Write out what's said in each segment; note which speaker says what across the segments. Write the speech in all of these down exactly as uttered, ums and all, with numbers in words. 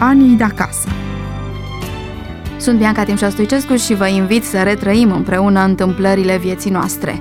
Speaker 1: Anii de acasă.
Speaker 2: Sunt Bianca Timșa Stoicescu și vă invit să retrăim împreună întâmplările vieții noastre.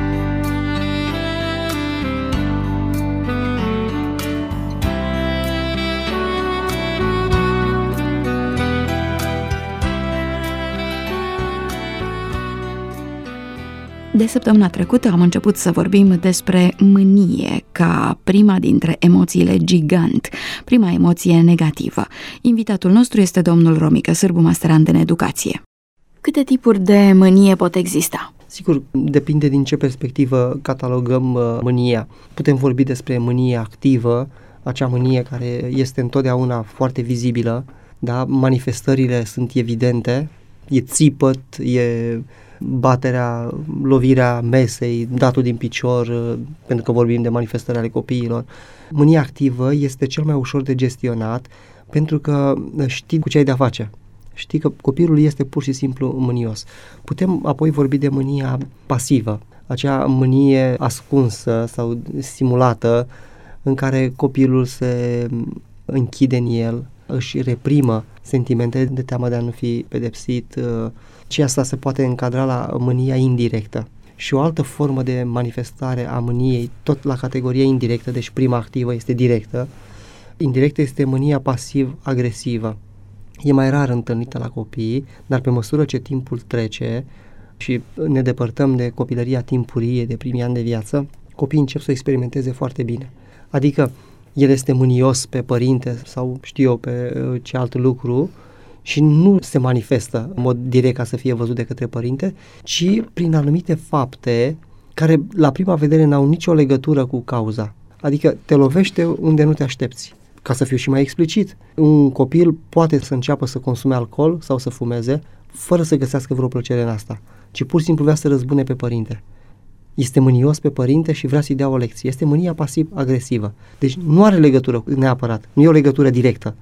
Speaker 2: De săptămâna trecută am început să vorbim despre mânie ca prima dintre emoțiile gigant, prima emoție negativă. Invitatul nostru este domnul Romică Sârbu, masterand în educație. Câte tipuri de mânie pot exista?
Speaker 3: Sigur, depinde din ce perspectivă catalogăm uh, mânia. Putem vorbi despre mânie activă, acea mânie care este întotdeauna foarte vizibilă, da? Manifestările sunt evidente, e țipăt, e baterea, lovirea mesei, datul din picior, pentru că vorbim de manifestări ale copiilor. Mânia activă este cel mai ușor de gestionat pentru că știi cu ce ai de-a face. Știi că copilul este pur și simplu mânios. Putem apoi vorbi de mânia pasivă, acea mânie ascunsă sau simulată în care copilul se închide în el, își reprimă sentimente de teamă de a nu fi pedepsit, și asta se poate încadra la mânia indirectă. Și o altă formă de manifestare a mâniei, tot la categoria indirectă, deci prima activă este directă, indirectă este mânia pasiv-agresivă. E mai rar întâlnită la copii, dar pe măsură ce timpul trece și ne depărtăm de copilăria timpurie, de primii ani de viață, copiii încep să o experimenteze foarte bine. Adică el este mânios pe părinte sau știu eu pe ce alt lucru și nu se manifestă în mod direct ca să fie văzut de către părinte, ci prin anumite fapte care la prima vedere n-au nicio legătură cu cauza. Adică te lovește unde nu te aștepți. Ca să fiu și mai explicit, un copil poate să înceapă să consume alcool sau să fumeze fără să găsească vreo plăcere în asta, ci pur și simplu vrea să răzbune pe părinte. Este mânios pe părinte și vrea să-i dea o lecție. Este mânia pasiv-agresivă. Deci nu are legătură neapărat, nu e o legătură directă,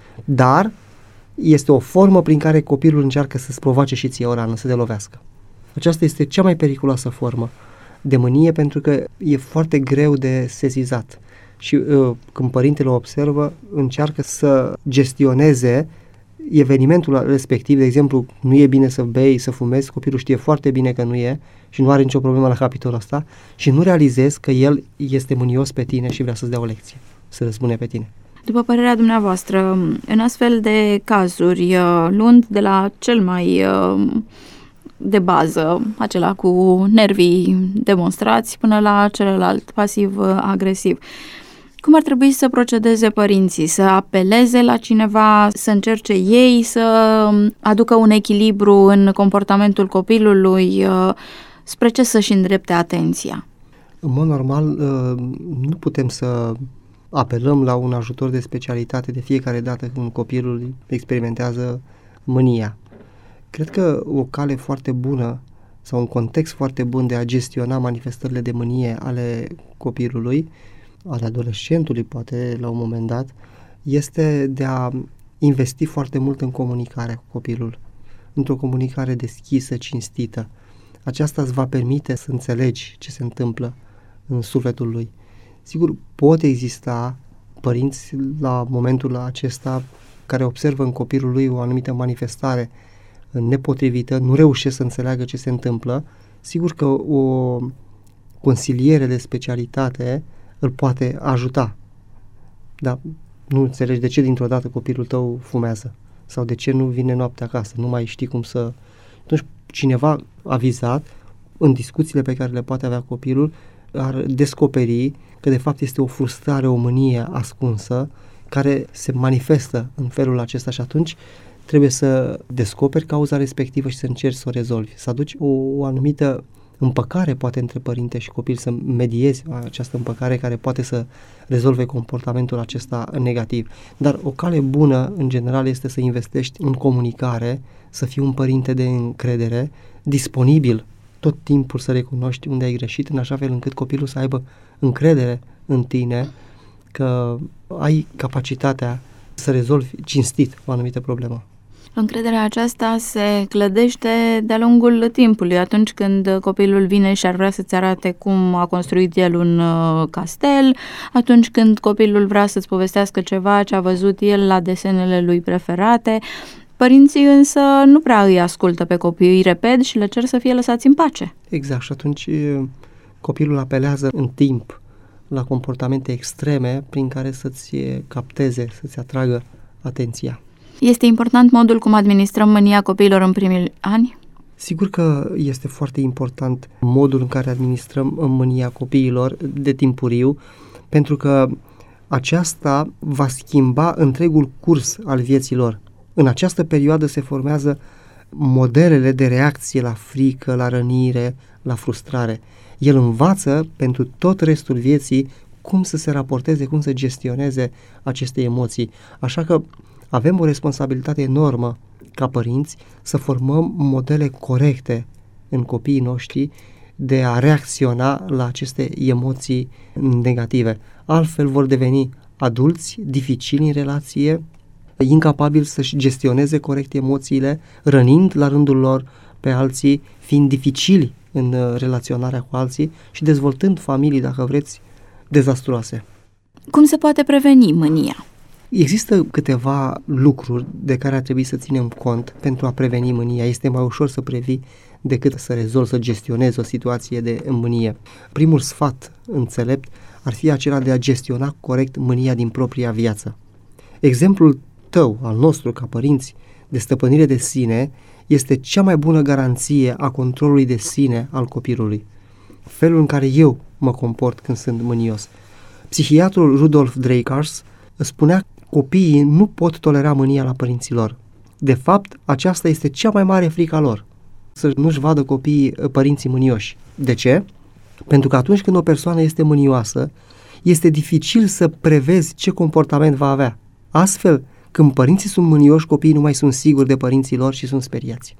Speaker 3: dar este o formă prin care copilul încearcă să-ți provoace și ție o rană, să te lovească. Aceasta este cea mai periculoasă formă de mânie pentru că e foarte greu de sesizat. Și uh, când părintele o observă, încearcă să gestioneze evenimentul respectiv. De exemplu, nu e bine să bei, să fumezi, copilul știe foarte bine că nu e și nu are nicio problemă la capitolul ăsta și nu realizezi că el este mânios pe tine și vrea să-ți dea o lecție, să răzbune pe tine.
Speaker 2: După părerea dumneavoastră, în astfel de cazuri, luând de la cel mai de bază, acela cu nervii demonstrați, până la celălalt, pasiv-agresiv, cum ar trebui să procedeze părinții? Să apeleze la cineva, să încerce ei să aducă un echilibru în comportamentul copilului? Spre ce să-și îndrepte atenția?
Speaker 3: În mod normal, nu putem să apelăm la un ajutor de specialitate de fiecare dată când copilul experimentează mânia. Cred că o cale foarte bună sau un context foarte bun de a gestiona manifestările de mânie ale copilului, ale adolescentului poate la un moment dat, este de a investi foarte mult în comunicare cu copilul, într-o comunicare deschisă, cinstită. Aceasta îți va permite să înțelegi ce se întâmplă în sufletul lui. Sigur, pot exista părinți la momentul acesta care observă în copilul lui o anumită manifestare nepotrivită, nu reușesc să înțeleagă ce se întâmplă. Sigur că o consiliere de specialitate îl poate ajuta. Dar nu înțelegi de ce dintr-o dată copilul tău fumează sau de ce nu vine noaptea acasă, nu mai știi cum să... Atunci cineva avizat în discuțiile pe care le poate avea copilul ar descoperi că de fapt este o frustrare, o mânie ascunsă care se manifestă în felul acesta și atunci trebuie să descoperi cauza respectivă și să încerci să o rezolvi, să aduci o, o anumită împăcare poate între părinte și copil, să mediezi această împăcare care poate să rezolve comportamentul acesta negativ. Dar o cale bună în general este să investești în comunicare, să fii un părinte de încredere, disponibil tot timpul să recunoști unde ai greșit, în așa fel încât copilul să aibă încredere în tine că ai capacitatea să rezolvi cinstit o anumită problemă.
Speaker 2: Încrederea aceasta se clădește de-a lungul timpului. Atunci când copilul vine și ar vrea să-ți arate cum a construit el un castel, atunci când copilul vrea să-ți povestească ceva ce a văzut el la desenele lui preferate, părinții însă nu prea îi ascultă pe copii, îi repet și le cer să fie lăsați în pace.
Speaker 3: Exact, și atunci copilul apelează în timp la comportamente extreme prin care să-ți capteze, să-ți atragă atenția.
Speaker 2: Este important modul cum administrăm mânia copiilor în primii ani?
Speaker 3: Sigur că este foarte important modul în care administrăm mânia copiilor de timpuriu, pentru că aceasta va schimba întregul curs al vieții lor. În această perioadă se formează modelele de reacție la frică, la rănire, la frustrare. El învață pentru tot restul vieții cum să se raporteze, cum să gestioneze aceste emoții. Așa că avem o responsabilitate enormă ca părinți să formăm modele corecte în copiii noștri de a reacționa la aceste emoții negative. Altfel vor deveni adulți dificili în relație, incapabili să-și gestioneze corect emoțiile, rănind la rândul lor pe alții, fiind dificili în relaționarea cu alții și dezvoltând familii, dacă vreți, dezastruoase.
Speaker 2: Cum se poate preveni mânia?
Speaker 3: Există câteva lucruri de care ar trebui să ținem cont pentru a preveni mânia. Este mai ușor să previi decât să rezolvi, să gestionezi o situație de mânie. Primul sfat înțelept ar fi acela de a gestiona corect mânia din propria viață. Exemplul tău, al nostru ca părinți, de stăpânire de sine este cea mai bună garanție a controlului de sine al copilului. Felul în care eu mă comport când sunt mânios. Psihiatrul Rudolf Dreikars spunea: copiii nu pot tolera mânia la părinții lor. De fapt, aceasta este cea mai mare frică a lor, să nu-și vadă copiii părinții mânioși. De ce? Pentru că atunci când o persoană este mânioasă, este dificil să prevezi ce comportament va avea. Astfel, când părinții sunt mânioși, copiii nu mai sunt siguri de părinții lor și sunt speriați.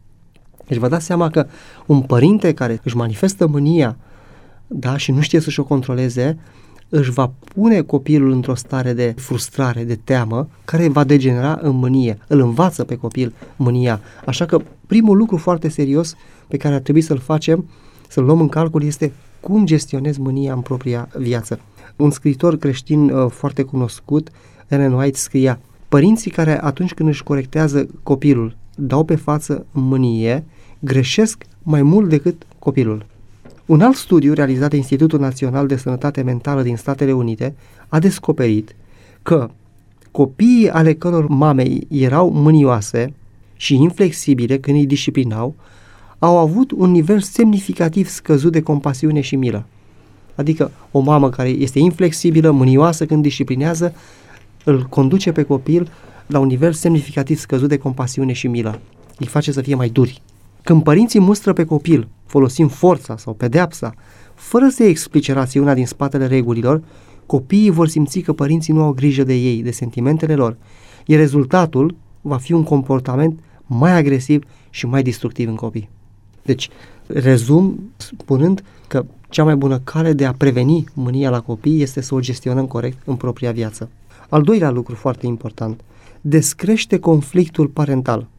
Speaker 3: Deci vă dați seama că un părinte care își manifestă mânia, da, și nu știe să-și o controleze, își va pune copilul într-o stare de frustrare, de teamă, care va degenera în mânie. Îl învață pe copil mânia. Așa că primul lucru foarte serios pe care ar trebui să-l facem, să-l luăm în calcul, este cum gestionez mânia în propria viață. Un scriitor creștin uh, foarte cunoscut, Ellen White, scria: părinții care atunci când își corectează copilul dau pe față mânie, greșesc mai mult decât copilul. Un alt studiu realizat de Institutul Național de Sănătate Mentală din Statele Unite a descoperit că copiii ale căror mame erau mânioase și inflexibile când îi disciplinau au avut un nivel semnificativ scăzut de compasiune și milă. Adică o mamă care este inflexibilă, mânioasă când disciplinează, îl conduce pe copil la un nivel semnificativ scăzut de compasiune și milă. Îi face să fie mai duri. Când părinții mustră pe copil, folosind forța sau pedeapsa, fără să explice rațiunea din spatele regulilor, copiii vor simți că părinții nu au grijă de ei, de sentimentele lor, iar rezultatul va fi un comportament mai agresiv și mai destructiv în copii. Deci, rezum spunând că cea mai bună cale de a preveni mânia la copii este să o gestionăm corect în propria viață. Al doilea lucru foarte important: descrește conflictul parental.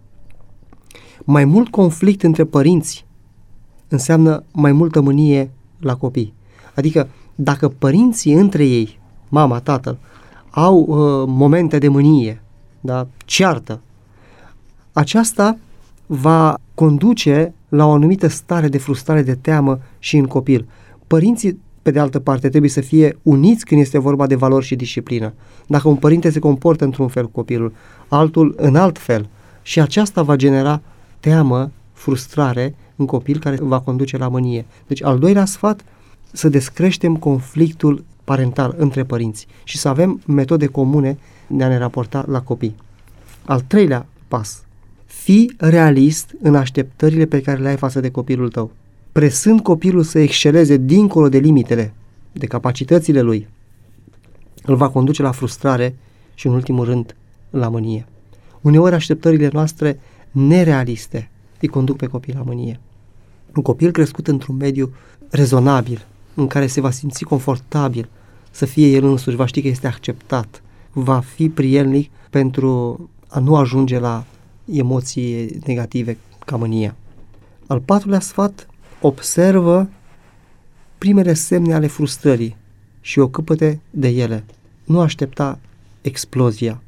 Speaker 3: Mai mult conflict între părinți înseamnă mai multă mânie la copii. Adică dacă părinții între ei, mama, tatăl, au uh, momente de mânie, da, ceartă, aceasta va conduce la o anumită stare de frustrare, de teamă și în copil. Părinții, pe de altă parte, trebuie să fie uniți când este vorba de valori și disciplină. Dacă un părinte se comportă într-un fel cu copilul, altul în alt fel, și aceasta va genera teamă, frustrare în copil, care va conduce la mânie. Deci, al doilea sfat, să descreștem conflictul parental între părinți și să avem metode comune de a ne raporta la copii. Al treilea pas: fii realist în așteptările pe care le ai față de copilul tău. Presând copilul să exceleze dincolo de limitele, de capacitățile lui, îl va conduce la frustrare și, în ultimul rând, la mânie. Uneori așteptările noastre nerealiste îi conduc pe copil la mânie. Un copil crescut într-un mediu rezonabil, în care se va simți confortabil să fie el însuși, va ști că este acceptat, va fi prielnic pentru a nu ajunge la emoții negative ca mânia. Al patrulea sfat, observă primele semne ale frustrării și ocupă-te de ele. Nu aștepta explozia.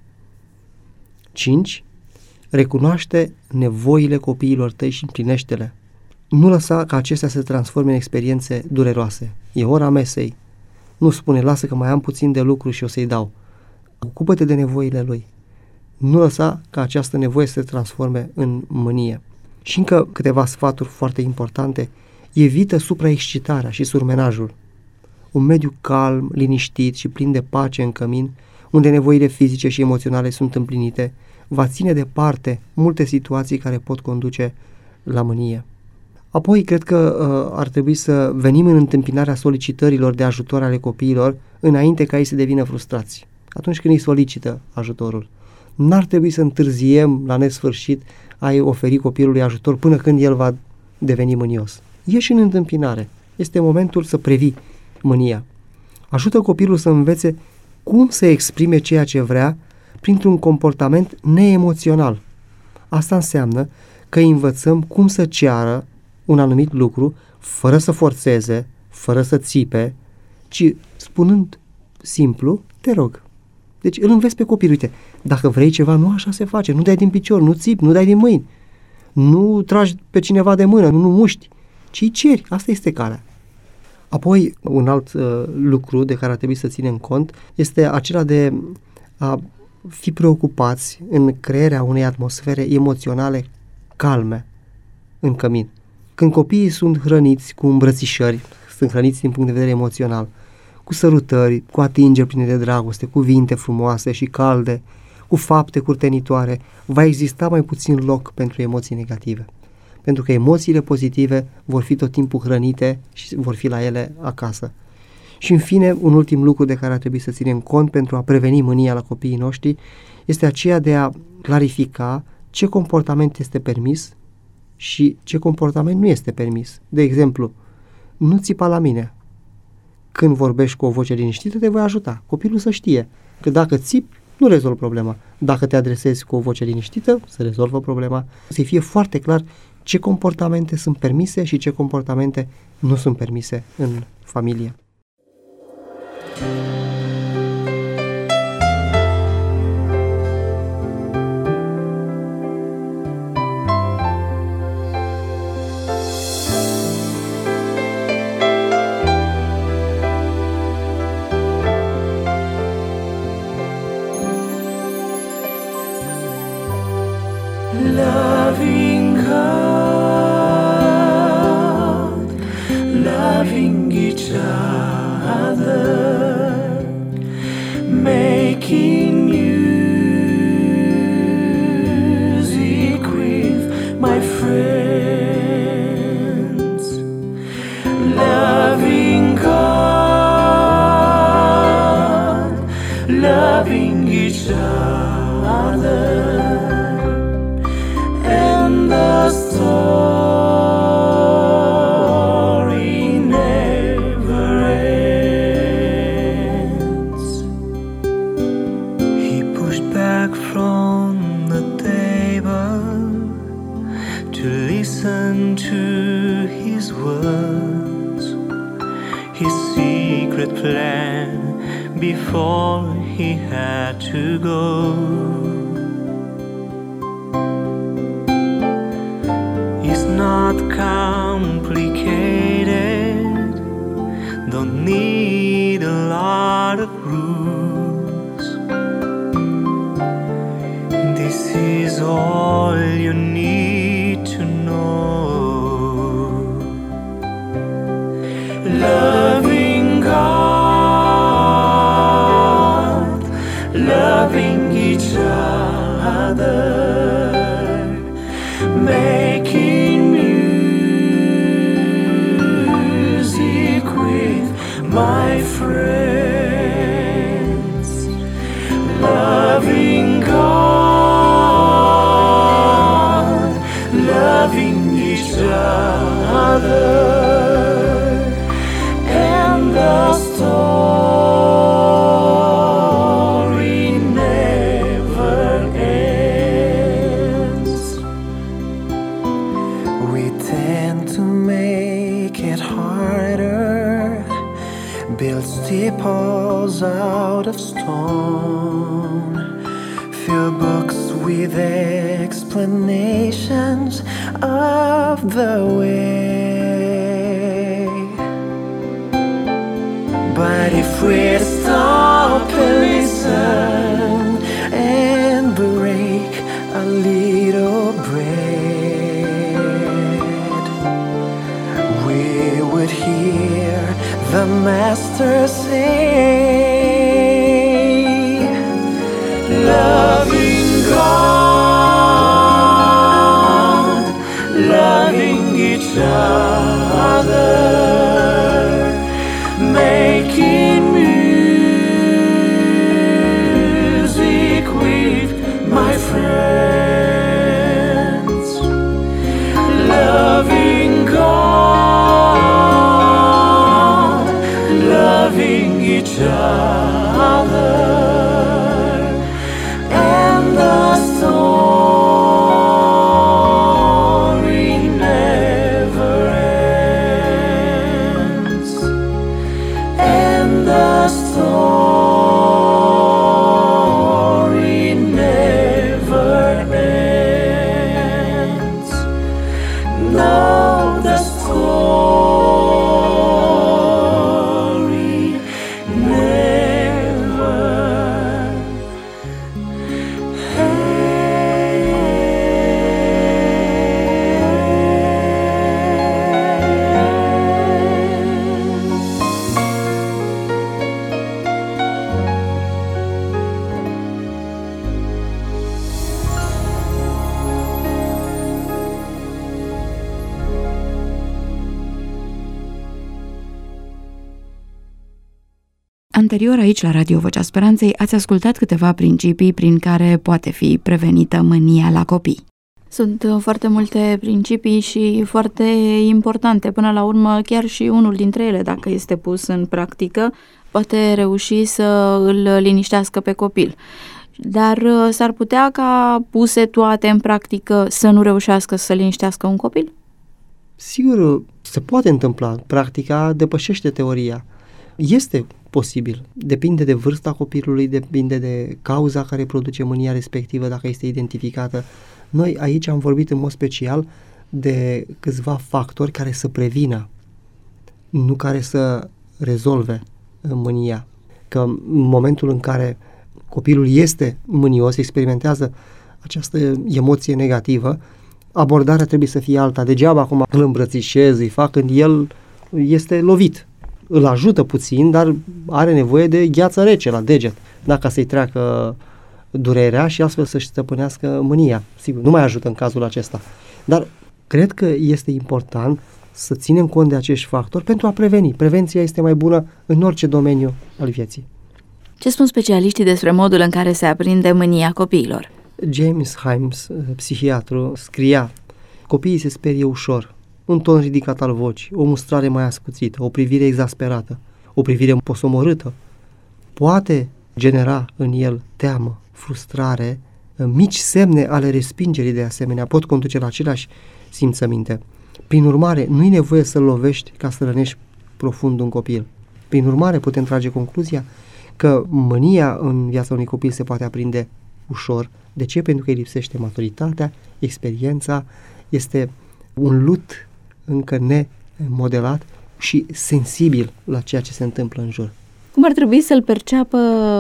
Speaker 3: cinci. Recunoaște nevoile copiilor tăi și împlinește-le. Nu lăsa ca acestea să se transforme în experiențe dureroase. E ora mesei. Nu spune, lasă că mai am puțin de lucru și o să-i dau. Ocupă-te de nevoile lui. Nu lăsa ca această nevoie să se transforme în mânie. Și încă câteva sfaturi foarte importante. Evită supraexcitarea și surmenajul. Un mediu calm, liniștit și plin de pace în cămin, unde nevoile fizice și emoționale sunt împlinite, va ține departe multe situații care pot conduce la mânie. Apoi, cred că uh, ar trebui să venim în întâmpinarea solicitărilor de ajutor ale copiilor înainte ca ei să devină frustrați. Atunci când îi solicită ajutorul. N-ar trebui să întârziem la nesfârșit a-i oferi copilului ajutor până când el va deveni mânios. Ieși în întâmpinare. Este momentul să previi mânia. Ajută copilul să învețe cum să exprime ceea ce vrea printr-un comportament neemoțional. Asta înseamnă că îi învățăm cum să ceară un anumit lucru fără să forțeze, fără să țipe, ci spunând simplu, te rog. Deci îl înveți pe copil, uite, dacă vrei ceva, nu așa se face, nu dai din picior, nu țipi, nu dai din mâini, nu tragi pe cineva de mână, nu, nu muști, ci îi ceri, asta este calea. Apoi, un alt uh, lucru de care ar trebui să ținem cont este acela de a fi preocupați în crearea unei atmosfere emoționale calme în cămin. Când copiii sunt hrăniți cu îmbrățișări, sunt hrăniți din punct de vedere emoțional, cu sărutări, cu atingeri pline de dragoste, cuvinte frumoase și calde, cu fapte curtenitoare, va exista mai puțin loc pentru emoții negative. Pentru că emoțiile pozitive vor fi tot timpul hrănite și vor fi la ele acasă. Și în fine, un ultim lucru de care ar trebui să ținem cont pentru a preveni mânia la copiii noștri este aceea de a clarifica ce comportament este permis și ce comportament nu este permis. De exemplu, nu țipa la mine. Când vorbești cu o voce liniștită, te voi ajuta. Copilul să știe că dacă țipi, nu rezolvi problema. Dacă te adresezi cu o voce liniștită, se rezolvă problema. Să fie foarte clar ce comportamente sunt permise și ce comportamente nu sunt permise în familie.
Speaker 1: Loving God, loving each other, making music with my friends. Loving God, loving each other. The story never ends. He pushed back from the table to listen to his words, his secret plan before he had to go. Not complicated, don't need a lot of rules. This is all you need to know. Loving God, loving each other, making my friends. Loving God, out of stone. Fill books with explanations of the way. But if we stop and listen and break a little bread, we would hear the Master say, loving God, loving each other, making music with my friends. Loving God, loving each other, and the story never ends, and the story never ends. No, the story never
Speaker 2: Anterior aici la Radio Vocea Speranței ați ascultat câteva principii prin care poate fi prevenită mânia la copii. Sunt foarte multe principii și foarte importante. Până la urmă, chiar și unul dintre ele, dacă este pus în practică, poate reuși să îl liniștească pe copil. Dar s-ar putea ca puse toate în practică să nu reușească să liniștească un copil?
Speaker 3: Sigur, se poate întâmpla. Practica depășește teoria. Este posibil. Depinde de vârsta copilului, depinde de cauza care produce mânia respectivă, dacă este identificată. Noi aici am vorbit în mod special de câțiva factori care să prevină, nu care să rezolve mânia. Că în momentul în care copilul este mânios, experimentează această emoție negativă, abordarea trebuie să fie alta. Degeaba acum îl îmbrățișez, îi fac când el este lovit. Îl ajută puțin, dar are nevoie de gheață rece la deget, dacă să-i treacă durerea și astfel să-și stăpânească mânia. Sigur, nu mai ajută în cazul acesta. Dar cred că este important să ținem cont de acești factori pentru a preveni. Prevenția este mai bună în orice domeniu al vieții.
Speaker 2: Ce spun specialiștii despre modul în care se aprinde mânia copiilor?
Speaker 3: James Himes, psihiatru, scria: copiii se sperie ușor, un ton ridicat al vocii, o mustrare mai ascuțită, o privire exasperată, o privire posomorâtă poate genera în el teamă, frustrare, mici semne ale respingerii de asemenea pot conduce la aceleași simțăminte. Prin urmare, nu-i nevoie să-l lovești ca să rănești profund un copil. Prin urmare, putem trage concluzia că mânia în viața unui copil se poate aprinde ușor. De ce? Pentru că îi lipsește maturitatea, experiența, este un lut încă nemodelat și sensibil la ceea ce se întâmplă în jur.
Speaker 2: Cum ar trebui să-l perceapă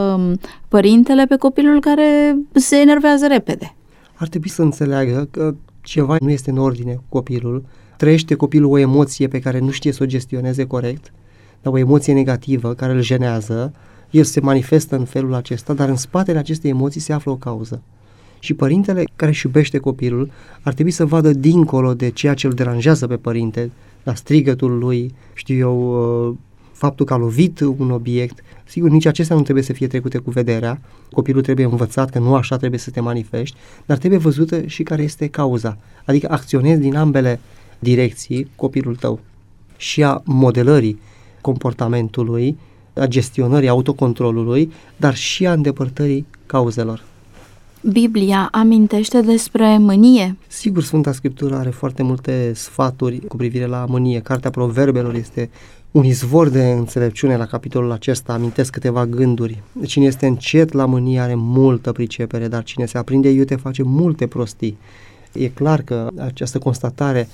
Speaker 2: părintele pe copilul care se enervează repede?
Speaker 3: Ar trebui să înțeleagă că ceva nu este în ordine cu copilul, trăiește copilul o emoție pe care nu știe să o gestioneze corect, dar o emoție negativă care îl jenează, el se manifestă în felul acesta, dar în spatele acestei emoții se află o cauză. Și părintele care își iubește copilul ar trebui să vadă dincolo de ceea ce îl deranjează pe părinte, la strigătul lui, știu eu, faptul că a lovit un obiect. Sigur, nici acestea nu trebuie să fie trecute cu vederea, copilul trebuie învățat că nu așa trebuie să te manifesti, dar trebuie văzută și care este cauza, adică acționezi din ambele direcții copilul tău, și a modelării comportamentului, a gestionării autocontrolului, dar și a îndepărtării cauzelor.
Speaker 2: Biblia amintește despre mânie?
Speaker 3: Sigur, Sfânta Scriptură are foarte multe sfaturi cu privire la mânie. Cartea Proverbelor este un izvor de înțelepciune la capitolul acesta. Amintesc câteva gânduri. Cine este încet la mânie are multă pricepere, dar cine se aprinde iute face multe prostii. E clar că această constatare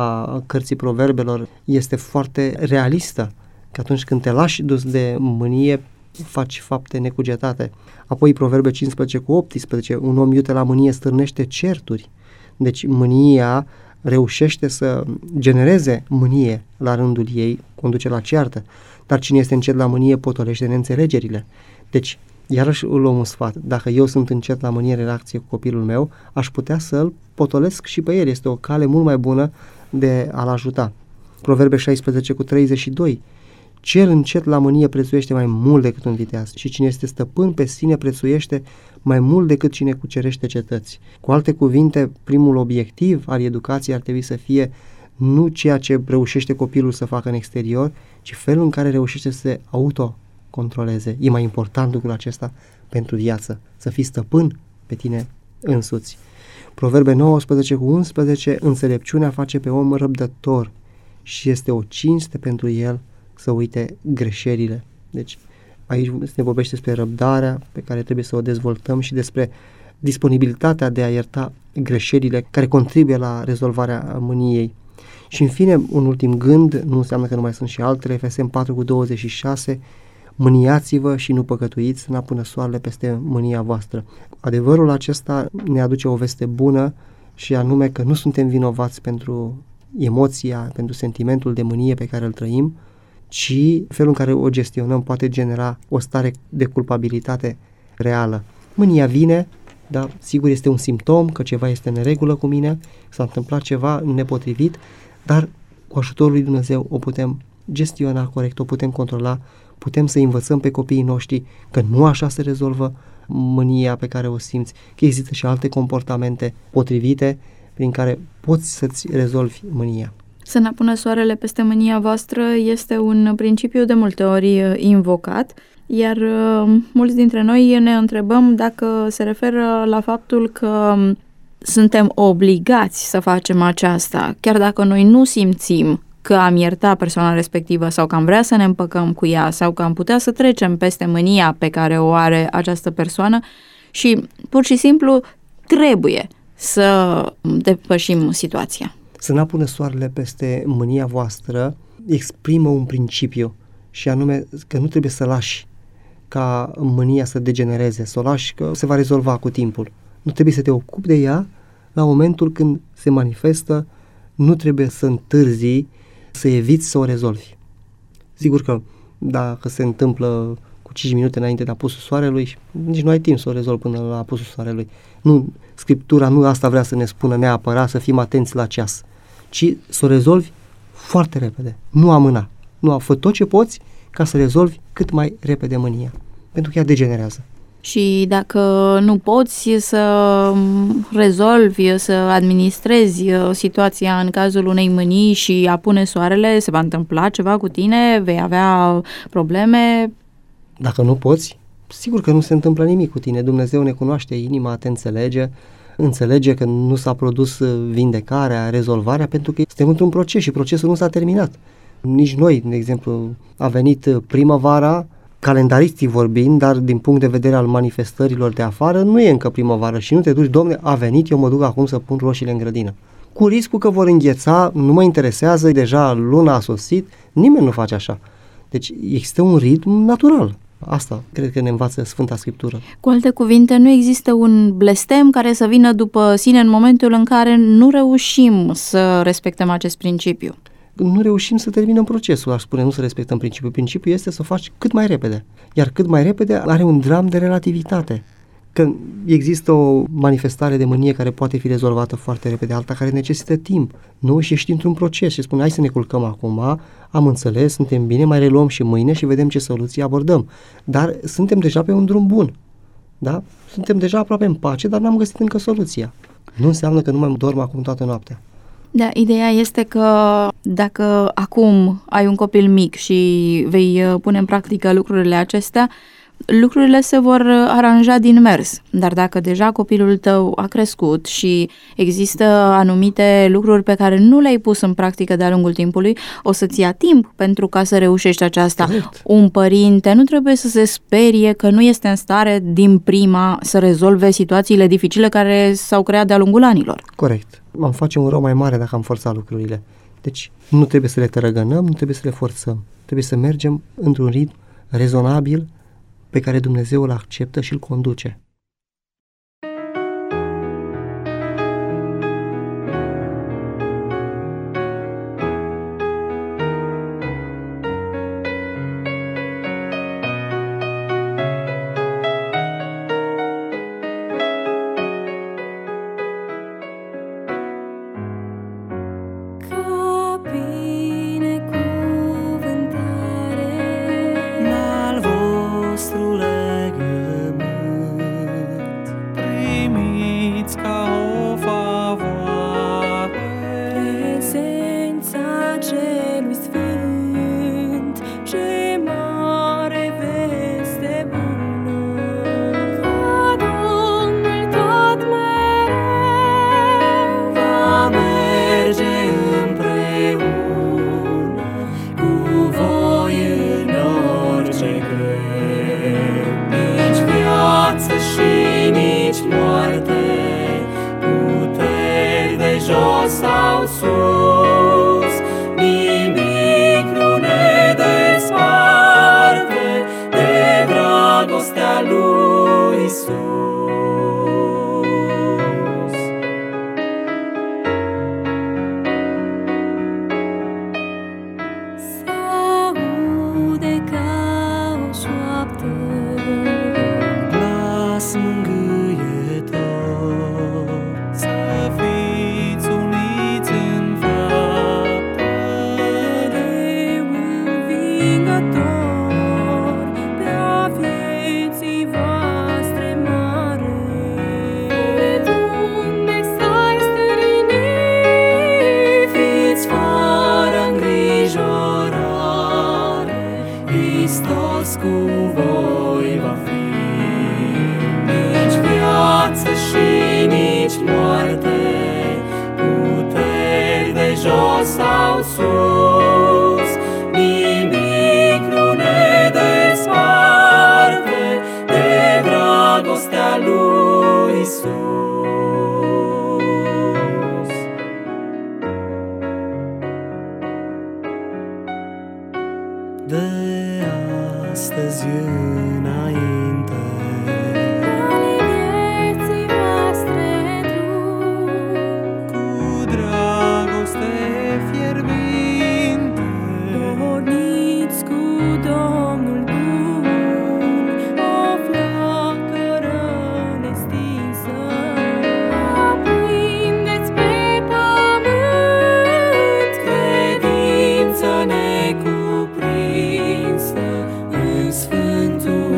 Speaker 3: a cărții Proverbelor este foarte realistă, că atunci când te lași dus de mânie, faci fapte necugetate. Apoi Proverbe cincisprezece cu optsprezece, un om iute la mânie stârnește certuri. Deci mânia reușește să genereze mânie la rândul ei, conduce la ceartă, dar cine este încet la mânie potolește neînțelegerile. Deci, iarăși îl luăm un sfat, dacă eu sunt încet la mânie în relație cu copilul meu, aș putea să-l potolesc și pe el, este o cale mult mai bună de a-l ajuta. Proverbe șaisprezece cu treizeci și doi, cel încet la mânie prețuiește mai mult decât un viteaz și cine este stăpân pe sine prețuiește mai mult decât cine cucerește cetăți. Cu alte cuvinte, primul obiectiv al educației ar trebui să fie nu ceea ce reușește copilul să facă în exterior, ci felul în care reușește să se autocontroleze. E mai important lucrul acesta pentru viață, să fii stăpân pe tine însuți. Proverbe nouăsprezece cu unsprezece, înțelepciunea face pe om răbdător și este o cinste pentru el să uite greșelile. Deci aici se vorbește despre răbdarea pe care trebuie să o dezvoltăm și despre disponibilitatea de a ierta greșelile care contribuie la rezolvarea mâniei. Și în fine, un ultim gând, nu înseamnă că nu mai sunt și altele, Efeseni patru cu douăzeci și șase, mâniați-vă și nu păcătuiți, n-a până soarele peste mânia voastră. Adevărul acesta ne aduce o veste bună și anume că nu suntem vinovați pentru emoția, pentru sentimentul de mânie pe care îl trăim, ci felul în care o gestionăm poate genera o stare de culpabilitate reală. Mânia vine, dar sigur este un simptom că ceva este în neregulă cu mine, s-a întâmplat ceva nepotrivit, dar cu ajutorul lui Dumnezeu o putem gestiona corect, o putem controla, putem să învățăm pe copiii noștri că nu așa se rezolvă mânia pe care o simți, că există și alte comportamente potrivite prin care poți să-ți rezolvi mânia.
Speaker 2: Să ne pună soarele peste mânia voastră este un principiu de multe ori invocat, iar mulți dintre noi ne întrebăm dacă se referă la faptul că suntem obligați să facem aceasta, chiar dacă noi nu simțim că am iertat persoana respectivă sau că am vrea să ne împăcăm cu ea sau că am putea să trecem peste mânia pe care o are această persoană și pur și simplu trebuie să depășim situația.
Speaker 3: Să n-a pune soarele peste mânia voastră exprimă un principiu și anume că nu trebuie să lași ca mânia să degenereze, să o lași că se va rezolva cu timpul. Nu trebuie să te ocupi de ea la momentul când se manifestă, nu trebuie să întârzi, să eviți să o rezolvi. Sigur că dacă se întâmplă cu cinci minute înainte de apusul soarelui, nici nu ai timp să o rezolvi până la apusul soarelui. Nu, Scriptura nu asta vrea să ne spună neapărat, să fim atenți la ceas, ci să o rezolvi foarte repede, nu amâna, nu, fă tot ce poți ca să rezolvi cât mai repede mânia, pentru că ea degenerează.
Speaker 2: Și dacă nu poți să rezolvi, să administrezi situația în cazul unei mânii și apune soarele, se va întâmpla ceva cu tine, vei avea probleme.
Speaker 3: Dacă nu poți, sigur că nu se întâmplă nimic cu tine. Dumnezeu ne cunoaște inima, te înțelege, înțelege că nu s-a produs vindecarea, rezolvarea, pentru că suntem într-un proces și procesul nu s-a terminat. Nici noi, de exemplu, a venit primăvara, calendaristii vorbind, dar din punct de vedere al manifestărilor de afară, nu e încă primăvară și nu te duci, Domne, a venit, eu mă duc acum să pun roșiile în grădină. Cu riscul că vor îngheța, nu mă interesează, deja luna a sosit, nimeni nu face așa. Deci există un ritm natural. Asta cred că ne învață Sfânta Scriptură.
Speaker 2: Cu alte cuvinte, nu există un blestem care să vină după sine în momentul în care nu reușim să respectăm acest principiu.
Speaker 3: Nu reușim să terminăm procesul, aș spune, nu să respectăm principiul. Principiul este să o faci cât mai repede. Iar cât mai repede are un dram de relativitate. Că există o manifestare de mânie care poate fi rezolvată foarte repede, alta care necesită timp. Nu? Și ești într-un proces și spune, hai să ne culcăm acum, am înțeles, suntem bine, mai reluăm și mâine și vedem ce soluții abordăm. Dar suntem deja pe un drum bun. Da? Suntem deja aproape în pace, dar n-am găsit încă soluția. Nu înseamnă că nu mai dorm acum toată noaptea.
Speaker 2: Da, ideea este că dacă acum ai un copil mic și vei pune în practică lucrurile acestea, lucrurile se vor aranja din mers. Dar dacă deja copilul tău a crescut și există anumite lucruri pe care nu le-ai pus în practică de-a lungul timpului, o să-ți ia timp pentru ca să reușești aceasta.
Speaker 3: Corect.
Speaker 2: Un părinte nu trebuie să se sperie că nu este în stare din prima să rezolve situațiile dificile care s-au creat de-a lungul anilor.
Speaker 3: Corect. Am face un rău mai mare dacă am forțat lucrurile. Deci nu trebuie să le tărăgănăm, nu trebuie să le forțăm. Trebuie să mergem într-un ritm rezonabil pe care Dumnezeu îl acceptă și îl conduce.
Speaker 1: Sau sus, nimic nu ne desparte de dragostea lui Iisus.
Speaker 4: S-aude ca o șoaptă,
Speaker 1: Glas mângâietor, să fiți uniți în faptă.
Speaker 4: mereu învingător, pe-a vieții voastre mare. De unde s-ai stârnit,
Speaker 1: Fiți fără îngrijorare, Hristos cu voi va fi. Nici viață și nici moarte, puteri de jos sau sus, nimic nu ne desparte de dragostea lui Iisus. De astăzi înainte,
Speaker 4: ale vieții voastre drum,
Speaker 1: cu dragoste fierbinte,
Speaker 4: porniți cu Domnul bun, o flacără nestinsă, aprindeți pe pământ,
Speaker 1: credință necuprinsă în sfântul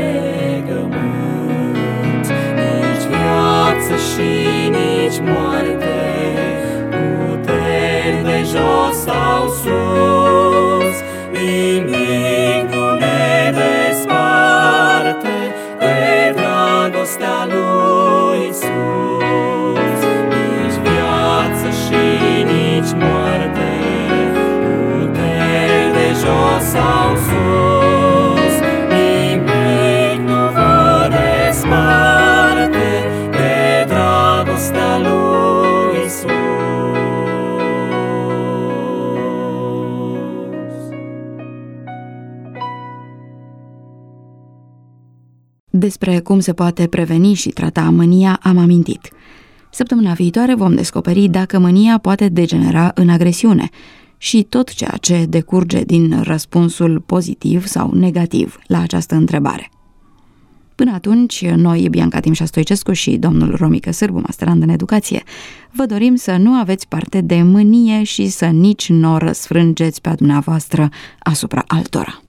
Speaker 1: legământ. Nici viață și nici moarte, puteri de jos sau sus, nimic nu ne desparte de dragostea lui Iisus. Nici viață și nici moarte, puteri de jos sau sus, nimic nu vă desparte de dragostea lui Iisus.
Speaker 2: Despre cum se poate preveni și trata mânia am amintit. Săptămâna viitoare vom descoperi dacă mânia poate degenera în agresiune și tot ceea ce decurge din răspunsul pozitiv sau negativ la această întrebare. Până atunci, noi, Bianca Timșa Stoicescu și domnul Romică Sârbu, masterand în educație, vă dorim să nu aveți parte de mânie și să nici nu o răsfrângeți pe a dumneavoastră asupra altora.